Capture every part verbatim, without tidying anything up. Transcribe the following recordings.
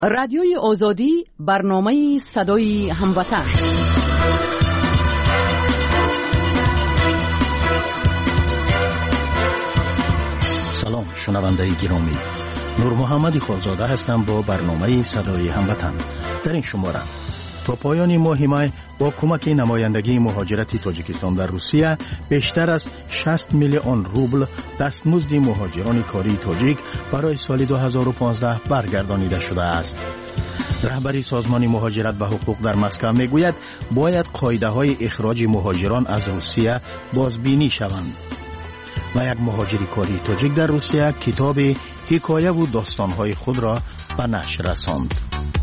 رادیوی آزادی برنامه صدای هموطن. سلام شنونده گرامی، نور محمدی خالزاده هستم با برنامه صدای هموطن. در این شماره تا پایان ماه می با کمک نمایندگی مهاجرت تاجیکستان در روسیه بیشتر از شصت میلیون روبل دستمزد مهاجران کاری تاجیک برای سال دو هزار و پانزده برگردانیده شده است. رهبری سازمان مهاجرت و حقوق در مسکو میگوید باید قاعده های اخراج مهاجران از روسیه بازبینی شوند. و یک مهاجر کاری تاجیک در روسیه کتاب حکایه و داستانهای خود را به نشر رساند.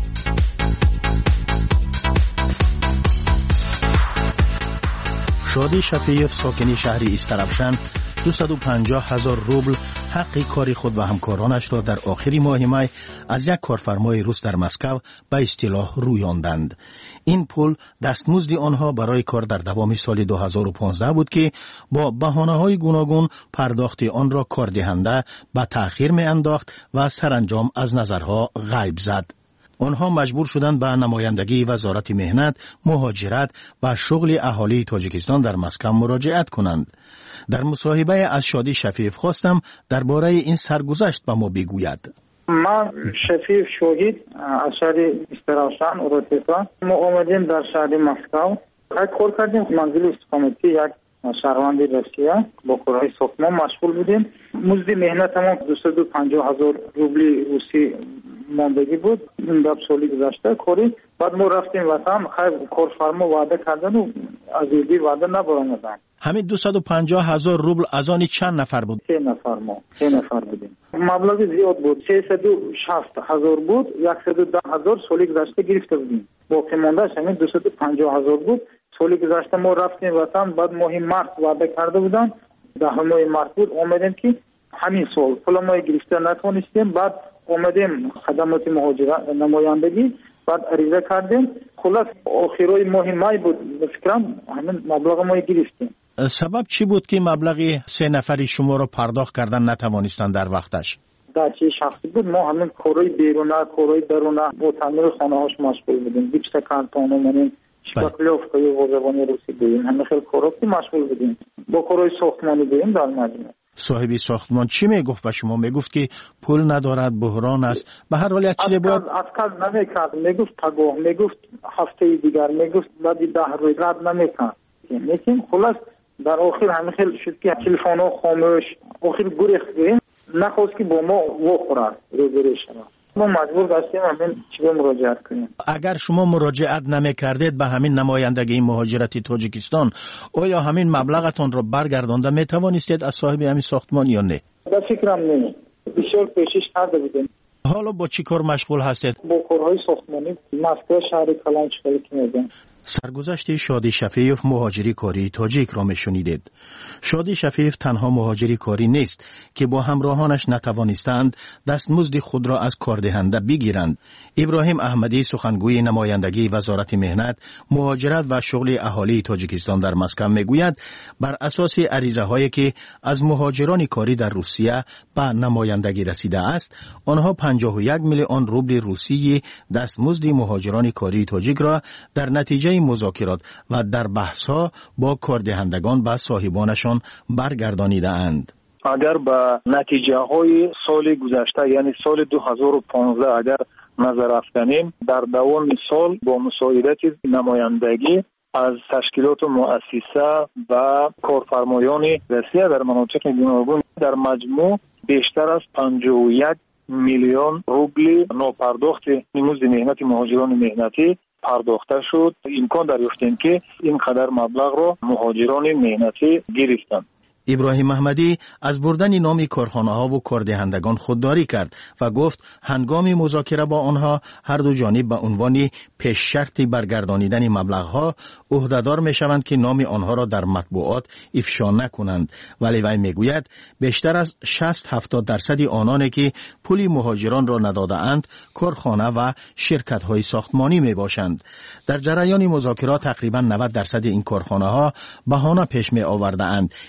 شادی شفیف ساکنی شهری استرابشن دویست و پنجاه هزار روبل حق کاری خود و همکارانش را در آخر ماه می از یک کارفرمای روس در مسکو به اصطلاح رویاندند. این پول دستمزد آنها برای کار در دوام سال دو هزار و پانزده بود که با بهانه‌های گوناگون پرداخت آن را کاردهنده به تأخیر می انداخت و سرانجام از نظرها غیب زد. آنها مجبور شدند به نمایندگی وزارت مهنت، مهاجرت و شغل اهالی تاجیکستان در مسکو مراجعت کنند. در مصاحبه از شادی شفیف خواستم درباره این سرگذشت به ما بگوید. من شفیف شهید از شهر استرابشن اوروتیپا. ما آمدیم در شهر مسکو. خیلی کار کردیم. منزل استقامتی یک شهروند روسیه با کارهای ساختمان مشغول بودیم. مزد مهنت ما دویست و پنجاه هزار روبل روسی ماندگی بود. این دو سالی گذشته کاری. بعد ما رفتیم وطن. خیلی کارفرما وعده کردن و از ایدی وعده نبرآمدن. همین دویست و پنجاه هزار روبل از آن چند نفر بود؟ سه نفر ما. سه نفر بودیم. مبلغ زیاد بود. سیصد و شصت هزار بود. صد و ده هزار سالی گذشته گرفته بودیم. باقی ماندهش همین دویست و پنجاه هزار بود. سالی گذشته ما رفتیم وطن. بعد ماه مارس وعده کرده بودن. ده ماه مارس بود آمدیم که همین سال پول ما گرفته نتونستیم. بعد آمدیم خدمات مهاجرت نمایندگی. بعد عریضه کردیم. خلاص آخرای ماه می بود. فکرم همین مبلغ ما گرفتیم. سبب چی بود که مبلغ سه نفری شما رو پرداخت کردن نتوانستن در وقتش؟ در چه شخصی بود؟ ما همین کارهای بیرونه، کارهای درونه با تعمیر خانه هاش مشغول بودیم. گیپس کانتون منیم شکلوف که وزبانی روسی بودیم. همین خیلی کارها که مشغول بودیم. با کارهای ساختمانی بودیم در مجموع. صاحبی ساختمان چی میگفت به شما؟ میگفت که پول ندارد، بحران است. به هر حال یک چیزی بود. افکار نمیکرد. میگفت پگاه، میگفت هفته دیگر، میگفت بعد ده روز رد نمیکرد. لیکن خلاص در آخر همین خیلی شد که تلفن ها خاموش. آخر گریختیم. نخواست که با ما وخورد روبروی شما. ما مجبور داشتیم همین چیزا مراجعت کنیم. اگر شما مراجعت نمیکردید به همین نمایندگی مهاجرت تاجیکستان، آیا همین مبلغتون رو برگردانده میتوانستید از صاحب همین ساختمان یا نه؟ در فکرم نه. بسیار کوشش کرده بودیم. حالا با چی کار مشغول هستید؟ با کارهای ساختمانی. مسکو شهر کلانچکالی که میگم. سرگذشت شادی شفیف مهاجری کاری تاجیک را میشنیدید. شادی شفیف تنها مهاجری کاری نیست که با همراهانش نتوانستند دستمزد خود را از کاردهنده بگیرند. ابراهیم احمدی سخنگوی نمایندگی وزارت مهنت، مهاجرت و شغل اهالی تاجیکستان در مسکو میگوید بر اساس عریضه هایی که از مهاجران کاری در روسیه به نمایندگی رسیده است، آنها پنجاه و یک میلیون روبل روسی دستمزد مهاجران کاری تاجیک را در نتیجه مذاکرات و در بحث‌ها با کاردهندگان و صاحبانشان برگردانیده اند. اگر به نتیجه های سال گذشته یعنی سال دو هزار و پانزده اگر نظر افکنیم، در دوام سال با مساعدت نمایندگی از تشکیلات و مؤسسه و کارفرمایان روسیه در مناطق گوناگون در مجموع بیشتر از پنجاه و یک میلیون روبل ناپرداخت مزد مهنت مهاجران مهنتی پرداخته شد. امکان دریافتیم که این قدر مبلغ را مهاجران مهنتی گرفتند. ابراهیم محمدی از بردن نام کارخانه ها و کاردهندگان خودداری کرد و گفت هنگام مذاکره با آنها هر دو جانب به عنوان پیش شرط برگردانیدن مبلغ ها عهدهدار می شوند که نام آنها را در مطبوعات افشا نکنند. ولی وی می گوید بیشتر از شصت هفتاد درصد آنانی که پول مهاجران را نداده اند کارخانه و شرکت های ساختمانی می باشند. در جریان مذاکرات تقریبا نود درصد این کارخانه ها بهانه پیش می آورده اند که بر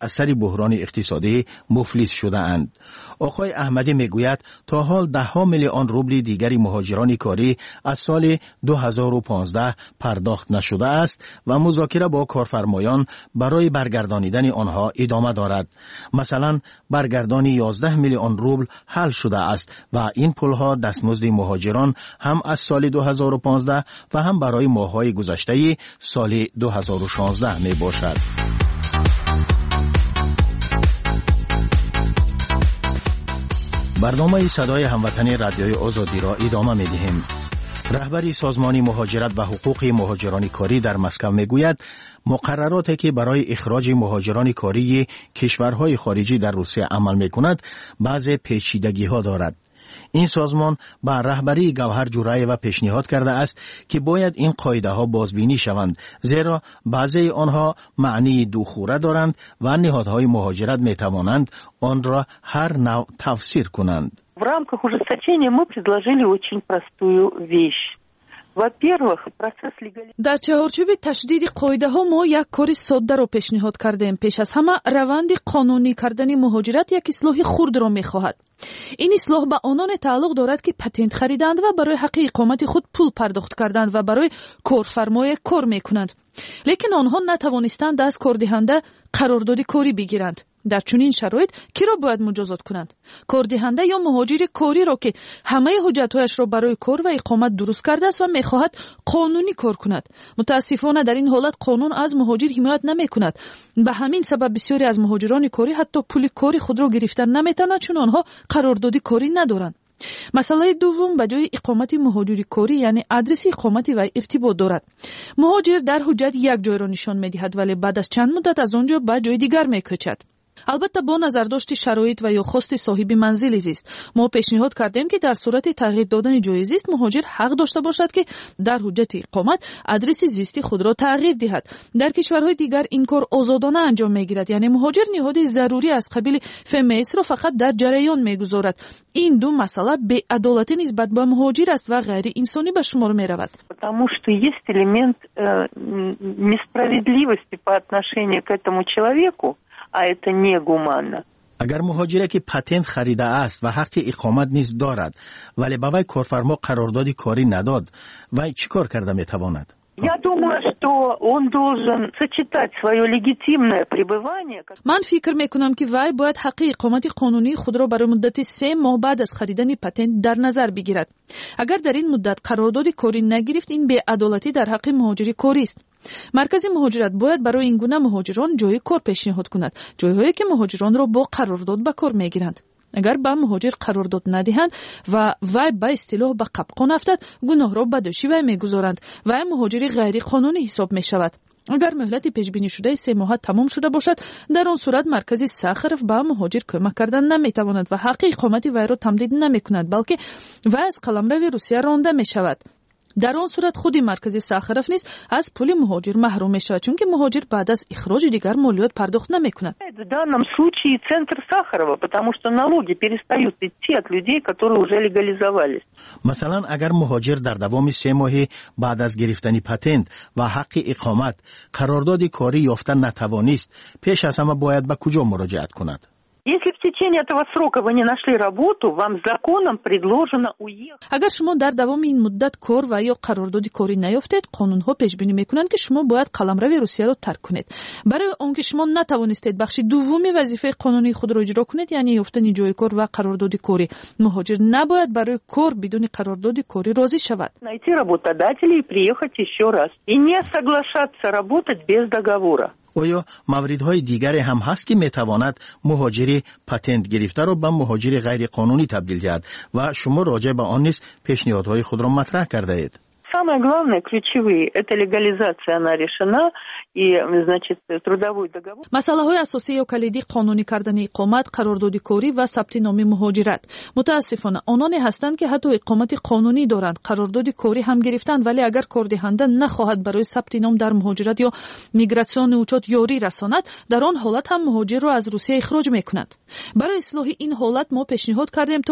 اثر بحران اقتصادی مفلس شده اند. آقای احمدی میگوید تا حال ده ها میلیون روبل دیگری مهاجران کاری از سال دو هزار و پانزده پرداخت نشده است و مذاکره با کارفرمایان برای برگردانیدن آنها ادامه دارد. مثلا برگردانی یازده میلیون روبل حل شده است و این پولها دستمزد مهاجران هم از سال دو هزار و پانزده و هم برای ماه‌های گذشته سال دو هزار و شانزده می باشد. برنامه صدای هموطنی رادیوی آزادی را ادامه می دهیم. رهبری سازمان مهاجرت و حقوق مهاجران کاری در مسکو می گوید مقرراتی که برای اخراج مهاجران کاری کشورهای خارجی در روسیه عمل می کند بعضی پیچیدگی ها دارد. این سازمان با رهبری گوهر جورایوا پیشنهاد کرده است که باید این قاعده ها بازبینی شوند، زیرا بعضی آنها معنی دوخوره دارند و نهادهای مهاجرت می توانند آن را هر نوع تفسیر کنند. В рамках ужесточения мы предложили очень простую вещь. در چهارچوب تشدید قاعده ها ما یک کار ساده را پیشنهاد کردیم. پیش از همه روند قانونی کردن مهاجرت یک اصلاح خرد را می خواهد. این اصلاح به آنان تعلق دارد که پتنت خریدند و برای حق اقامت خود پول پرداخت کردند و برای کارفرمای کار می کنند، لیکن آنها نتوانستند از کاردهنده قرارداد کاری بگیرند. در چنین شرایط کی را باید مجازات کنند؟ کاردهنده یا مهاجر کاری را که همه حجت‌هایش را برای کار و اقامت درست کرده است و می‌خواهد قانونی کار کند. متاسفانه در این حالت قانون از مهاجر حمایت نمی‌کند. به همین سبب بسیاری از مهاجران کاری حتی پول کاری خود را گرفتن نمی‌توانند چون آنها قرارداد کاری ندارند. مسئله دوم به جای اقامت مهاجر کاری یعنی آدرس اقامت و ارتباط دارد. مهاجر در حجت یک جای را نشان می‌دهد ولی بعد از چند مدت از آنجا به جای دیگر می‌کوچد. البته با نظرداشت شرایط و یا خواست صاحب منزل زیست ما پیشنهاد کردیم که در صورت تغییر دادن جای زیست مهاجر حق داشته باشد که در حجت اقامت آدرس زیستی خود را تغییر دهد. در کشورهای دیگر این کار آزادانه انجام میگیرد، یعنی مهاجر نهاد ضروری از قبیل فمس را فقط در جریان میگذارد. این دو مسئله بی‌عدالتی نسبت به مهاجر است و غیر انسانی به شمار میرود. Потому что есть элемент несправедливости по отношению к этому человеку. اگر مهاجری که پتنت خریده است و حق اقامت نیز دارد ولی به وی کارفرما قرارداد کاری نداد، وی چی کار کرده میتواند؟ من فکر میکنم که وی باید حق اقامت قانونی خود را برای مدت سه ماه بعد از خریدن پتنت در نظر بگیرد. اگر در این مدت قرارداد کاری نگرفت این بی‌عدالتی در حق مهاجر کاری است. مرکز مهاجرت باید برای این گونه مهاجران جای کار پیشنهاد کند، جایهایی که مهاجران را با قرارداد به کار میگیرند. اگر به مهاجر قرارداد ندهند و وی به اصطلاح به قبقان افتد، گناه را به دوشی وی میگذارند و مهاجر غیر قانونی حساب می شود. اگر مهلت پیش بینی شده سه ماه تمام شده باشد، در آن صورت مرکز سخرف به مهاجر کمک کردن نمیتواند و حق اقامت وی را تمدید نمیکند، بلکه وی از قلمرو روسیه رانده می شود. در آن صورت خودی مرکز سخرف نیست از پول مهاجر محروم می شود، چون که مهاجر بعد از اخراج دیگر مالیات پرداخت نمی کند. В данном случае центр Сахарова, потому что налоги перестают идти от людей, которые уже легализовались. مثلا اگر مهاجر در دوام سه ماه بعد از گرفتن پتنت و حق اقامت قرارداد کاری یافتن نتوانست، پیش از همه باید به کجا مراجعت کند؟ Если в течение этого срока вы не нашли работу, вам законом предложено уехать. اگر شما در دوام این مدت کار و یا قرارداد کاری نیافتید، قانون‌ها پیش بینی می‌کنند که شما باید قلمرو روسیه را ترک کنید. برای آنکه شما نتوانستید بخش دومی وظیفه قانونی خود را اجرا کنید، یعنی یافتن جای کار و قرارداد کاری، مهاجر نباید برای کار بدون قرارداد کاری راضی شود. Найти работодателя и приехать еще раз. И не соглашаться работать без договора. آیا موردهای دیگری هم هست که میتواند مهاجری پتنت گرفته را به مهاجری غیر قانونی تبدیل کرد و شما راجع به آن نیز پیشنهادهای خود را مطرح کرده اید؟ Самое главное, ключевые, это легализация, она решена, и, значит, трудовой договор. مسئله‌های اساسی یا کلیدی قانونی کردن اقامت، قرارداد کاری و ثبت نام مهاجرت. متاسفانه آنانی هستند که حتی اقامت قانونی دارند، قرارداد کاری هم گرفتند، ولی اگر کاردهنده نخواهد برای ثبت نام در مهاجرت یا میگراسیون اوچات یاری رساند، در آن حالت هم مهاجر را از روسیه اخراج می‌کند. برای اصلاح این حالت ما پیشنهاد کردیم تا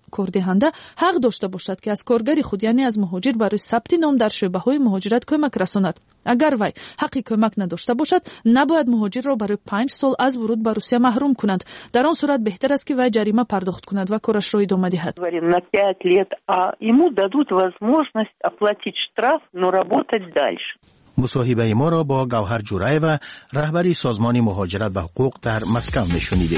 کاردهنده حق داشته باشد که از کارگر خود یعنی از مهاجر برای ثبت نام در شعبه‌های مهاجرت کمک رساند. اگر وی حق کمک نداشته باشد نباید муҳоҷир را برای پنج سال از ورود به روسیه محروم کنند. در آن صورت بهتر است که وی جریمه پرداخت کند و کارش را ادامه دهد. На пять лет, а ему дадут возможность оплатить штраф, но работать дальше. مصاحبه ما را با گوهر جورایو رهبری سازمان مهاجرت و حقوق در مسکو میشنیدید.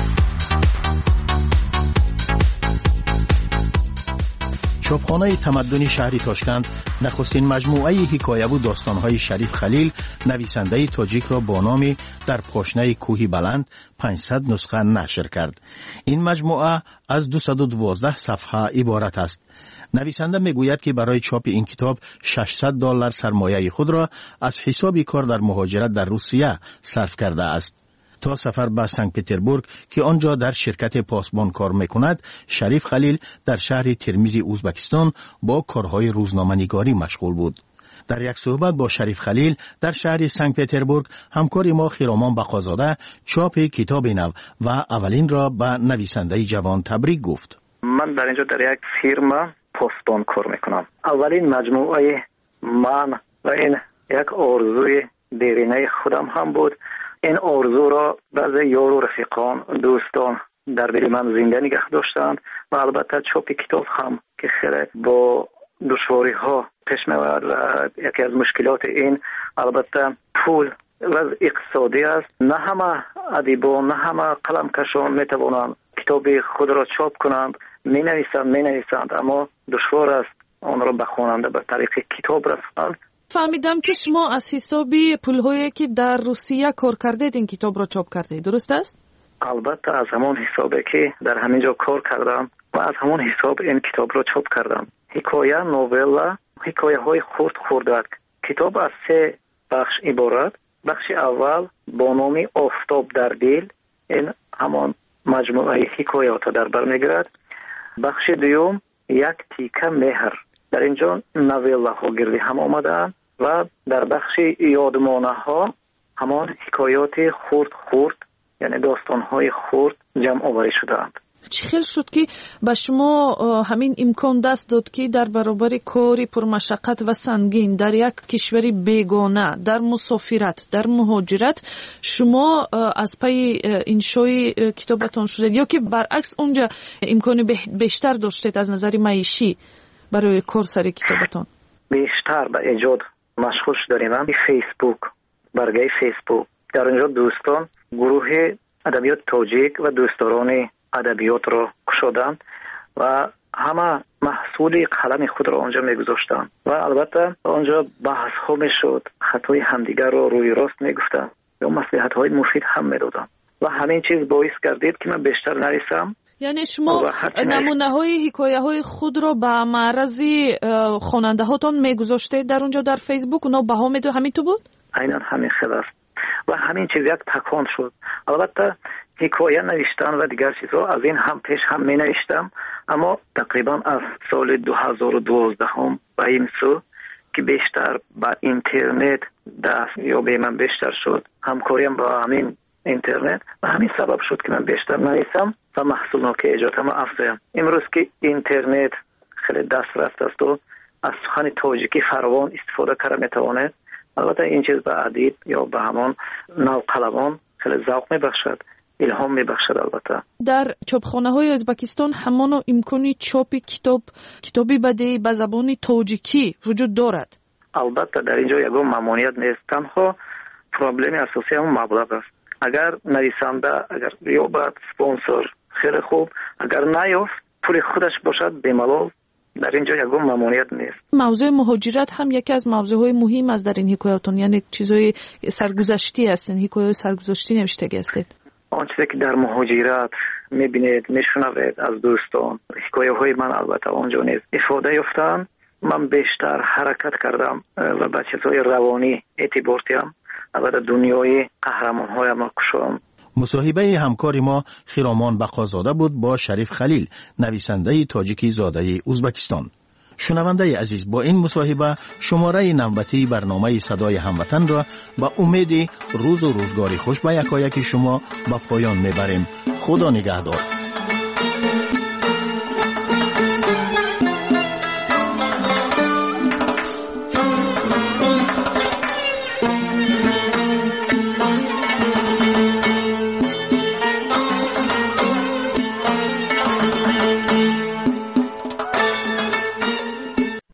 چاپخانه تمدن شهری تاشکند نخستین مجموعه حکایه و داستان‌های شریف خلیل نویسنده تاجیک را با نام در پاشنه کوهی بلند پانصد نسخه نشر کرد. این مجموعه از دویست و دوازده صفحه عبارت است. نویسنده میگوید که برای چاپ این کتاب ششصد دلار سرمایه خود را از حساب کار در مهاجرت در روسیه صرف کرده است. تا سفر به سنت پتربورگ که آنجا در شرکت پاسبان کار میکند، شریف خلیل در شهر ترمیز ازبکستان با کارهای روزنامه‌نگاری مشغول بود. در یک صحبت با شریف خلیل در شهر سنت پتربورگ همکار ما خیرامان بقازاده چاپ کتاب نو و اولین را به نویسنده جوان تبریک گفت. من در اینجا در یک فیرما پاسبان کار میکنم. اولین مجموعه من و این یک آرزوی دیرینه خودم هم بود. این آرزو را بعضی یار و رفیقان دوستان در دل من زنده نگه داشتند و البته چاپ کتاب هم که خیلی با دشواری ها پیش می‌آید و یکی از مشکلات این البته پول و اقتصادی است. نه همه ادیبان نه همه قلمکشان میتوانند کتاب خود را چاپ کنند. می نویسند می نویسند اما دشوار است آن را به خواننده به طریق کتاب رساندن. فهمیدم که شما از حسابی پول‌هایی که در روسیه کار کردید این کتاب را چاپ کردید، درست است؟ البته از همون حسابی که در همینجا کار کردم و از همون حساب این کتاب را چاپ کردم. حکایه نوولا، حکایه های خرد خردک. کتاب از سه بخش عبارت. بخش اول با نام آفتاب در دل، این همان مجموعه حکایات در بر میگیرد. بخش دوم یک تیکه مهر، در اینجا نویلا ها گردی هم آمدن و در بخش یادمانه ها همان حکایات خرد خرد یعنی داستان های خرد جمع آوری شدند. چی خیلی شد که به شما همین امکان دست داد که در برابر کاری پرمشقت و سنگین در یک کشوری بیگانه، در مسافرت، در مهاجرت شما از پی انشای کتابتان شدید یا که برعکس اونجا امکان بیشتر داشتید از نظر معیشی برای کار سر کتابتان؟ بیشتر به ایجاد مشغول شدیم. فیسبوک، برگه فیسبوک، در اونجا دوستان گروه ادبیات تاجیک و دوستداران ادبیات را کشادند و همه محصول قلم خود را آنجا میگذاشتند و البته آنجا بحث ها میشد، خطای همدیگر را روی راست میگفتند یا مصلحت های مفید هم میدادند و همین چیز باعث گردید که من بیشتر نویسم. یعنی شما نمونه های حکایه های خود را به معرض خواننده هاتون میگذاشته در اونجا در فیسبوک؟ اونا بها میده همین تو بود؟ عیناً همین خیلی است و همین چیز یک تکان شد. البته حکایه نوشتن و دیگر چیزها از این هم پیش هم می نوشتم اما تقریبا از سال دو هزار و دوازده هم به این سو که بیشتر با اینترنت دست یا به من بیشتر شد، همکاریم با همین اینترنت و همین سبب شد که من بیشتر نویسم و محصول که ایجاد هم افزایم. امروز که اینترنت خیلی دست رفت است و از سخن تاجیکی فراوان استفاده کرده میتواند. البته این چیز به ادیب یا به همان نوقلوان خیلی ذوق میبخشد، الهام میبخشد. البته در چاپخانه های ازبکستان همان امکانی چاپ کتاب کتابی بدی به زبان تاجیکی وجود دارد؟ البته در اینجا یگان ممانعیت نیست، تنها پرابلم اساسی هم مبلغ است. اگر نویسنده اگر یابد اسپانسر خیلی خوب، اگر نیافت پول خودش باشد بملال، در اینجا یگان ممانعیت نیست. موضوع مهاجرت هم یکی از موضوعهای مهم است در این حکایاتون، یعنی چیزای سرگذشتی است، یعنی حکایات سرگذشتی نوشته هستید. آنچه که در مهاجرت میبینید میشنوید از دوستان، حکایه های من البته آنجا نیست افاده یافتم. من بیشتر حرکت کردم و به چیزهای روانی اعتبار دادم. البته دنیای قهرمان های ما کشم. مصاحبه همکار ما خیرامان بقازاده بود با شریف خلیل، نویسنده تاجیکی زاده ازبکستان. شنونده عزیز، با این مصاحبه شماره نوبتی برنامه صدای هموطن را با امید روز و روزگاری خوش به یکایک شما به پایان میبریم. خدا نگهدار.